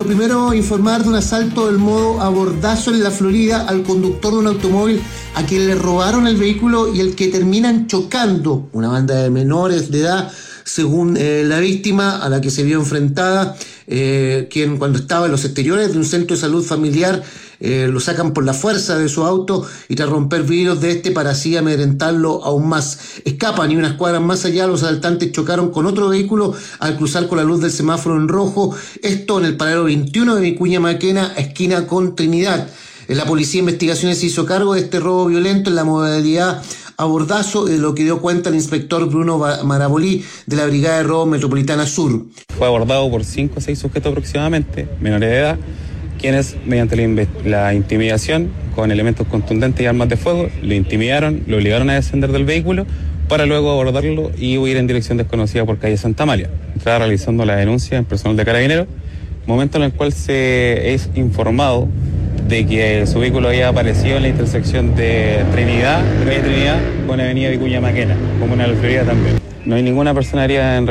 Primero, informar de un asalto del modo abordazo en la Florida al conductor de un automóvil a quien le robaron el vehículo y el que terminan chocando una banda de menores de edad, según la víctima a la que se vio enfrentada, quien cuando estaba en los exteriores de un centro de salud familiar lo sacan por la fuerza de su auto y tras romper vidrios de este para así amedrentarlo aún más. Escapan y unas cuadras más allá los asaltantes chocaron con otro vehículo al cruzar con la luz del semáforo en rojo, esto en el paradero 21 de Vicuña Maquena, esquina con Trinidad. La Policía de Investigaciones se hizo cargo de este robo violento en la modalidad abordazo, de lo que dio cuenta el inspector Bruno Marabolí de la Brigada de Robo Metropolitana Sur. Fue abordado por 5 o 6 sujetos aproximadamente, menores de edad, quienes mediante la intimidación con elementos contundentes y armas de fuego le intimidaron, lo obligaron a descender del vehículo para luego abordarlo y huir en dirección desconocida por calle Santa Amalia. Estaba realizando la denuncia en personal de Carabineros, momento en el cual se es informado de que su vehículo había aparecido en la intersección de calle Trinidad con avenida Vicuña Maquena, comuna de la Florida también. No hay ninguna persona herida en